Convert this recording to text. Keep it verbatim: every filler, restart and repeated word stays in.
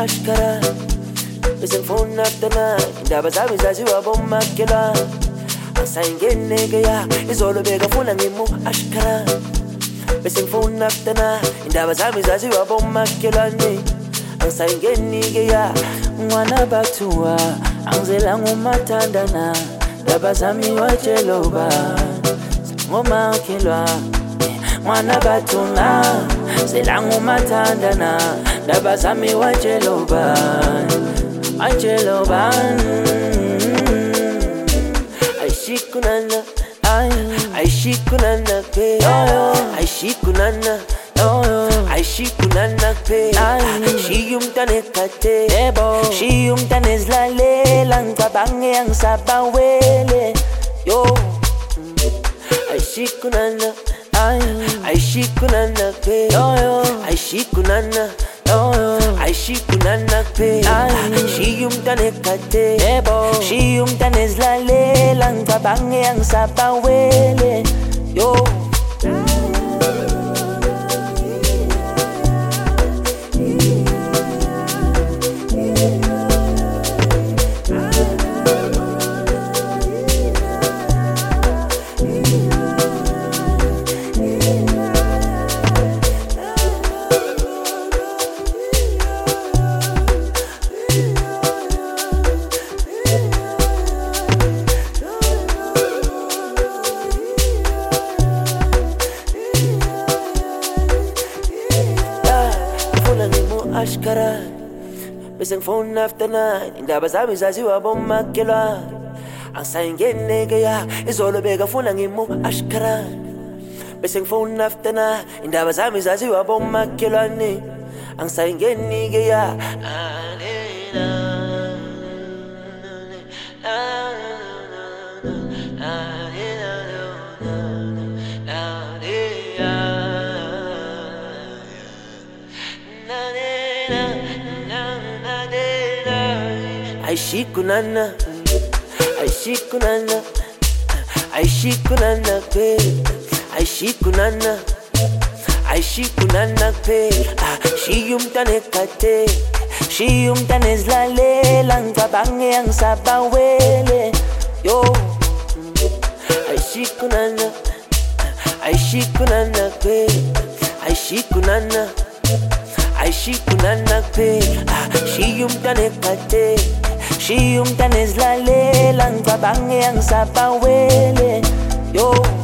ashkara bese ngifuna afterna indaba zami zaziwa bomakhelwa asayingeneke ya izolo bekafuna ngimu ashkara bese ngifuna afterna indaba zami zaziwa bomakhelwane asayingenike ya mwana bathuwa angizela ngumathandana indaba zami watsheloba ngomakhelwa mwana bathuna zela ngumathandana indaba zami watsheloba watsheloba aishikunana aishikunana pe aishikunana aishikunana pe shiyumntane kate shiyumntane zlalela ngicabange angisabawele yo aishikunana aishikunana pe aishikunana aishikunana pe shiyumntane kate shiyumntane zlalela ngicabange angisabawele yo ashkara bese ngifuna afterna indaba zami zaziwa bomakhelwa asayingeneke ya izolo bekafuna ngimu ashkara bese ngifuna afterna indaba zami zaziwa bomakhelwane angisayingenike ya aishikunana aishikunana aishikunana pe aishikunana aishikunana pe shiyumntane kate shiyumntane zlalela ngicabange angisabawele yo aishikunana aishikunana pe aishikunana aishikunana pe shiyumntane kate shiyumntane zlalela ngicabange angisabawele yo